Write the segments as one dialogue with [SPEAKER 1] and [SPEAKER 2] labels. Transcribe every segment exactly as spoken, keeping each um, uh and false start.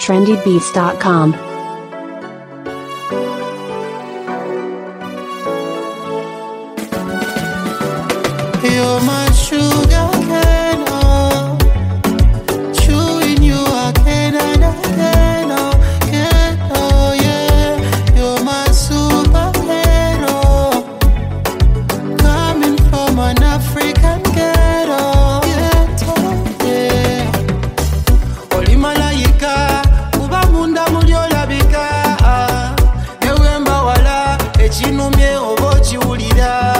[SPEAKER 1] trendy beats dot com.
[SPEAKER 2] You're my sugar cane, oh. Chewing you again and again, oh, again, oh yeah. You're my superhero, coming from an African ghetto, ghetto, yeah. Oli malayika, kuba munda mulyolabika, ewemba wala, echinumye oba ochiwulira.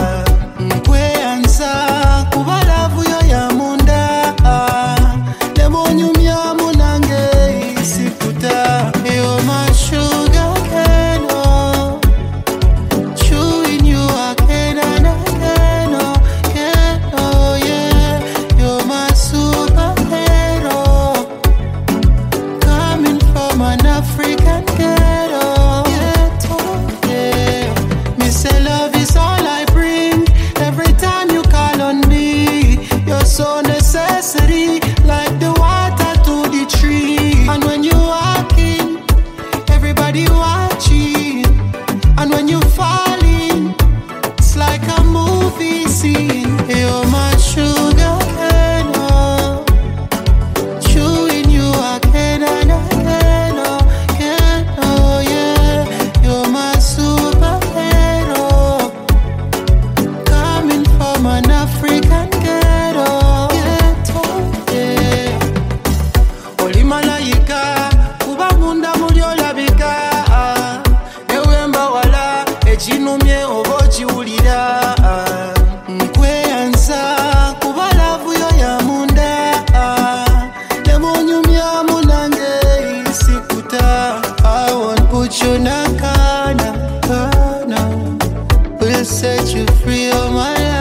[SPEAKER 2] African ghetto, ghetto, yeah. Me say love is all I bring. Every time you call on me, you're so necessary, like the water to the tree. And when you walk in, everybody watching. And when you fall in, it's like a movie scene. You're my sugar cane, oh. Chewing you again and again, oh. An African ghetto, ghetto, yeah. Oli malayika, kuba munda mulyolabika, ewemba wala, echinumye oba ochiwulira. Nkweyanza, kuba lavu yo ya munda, nemunyumya munange isikuta. I won't put you nakana, kana. We'll set you free, oh my life.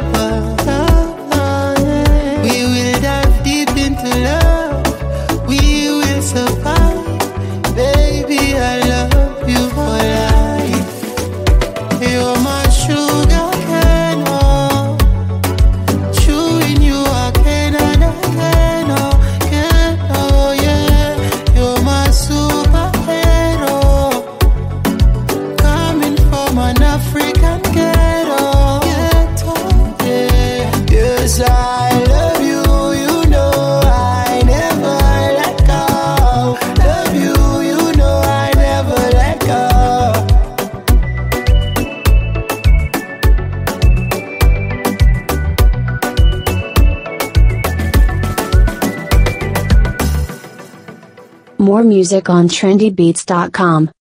[SPEAKER 2] African ghetto, ghetto, yeah. Yes, I love you, you know I never let go. Love you, you know I never let
[SPEAKER 1] go. More music on trendy beats dot com.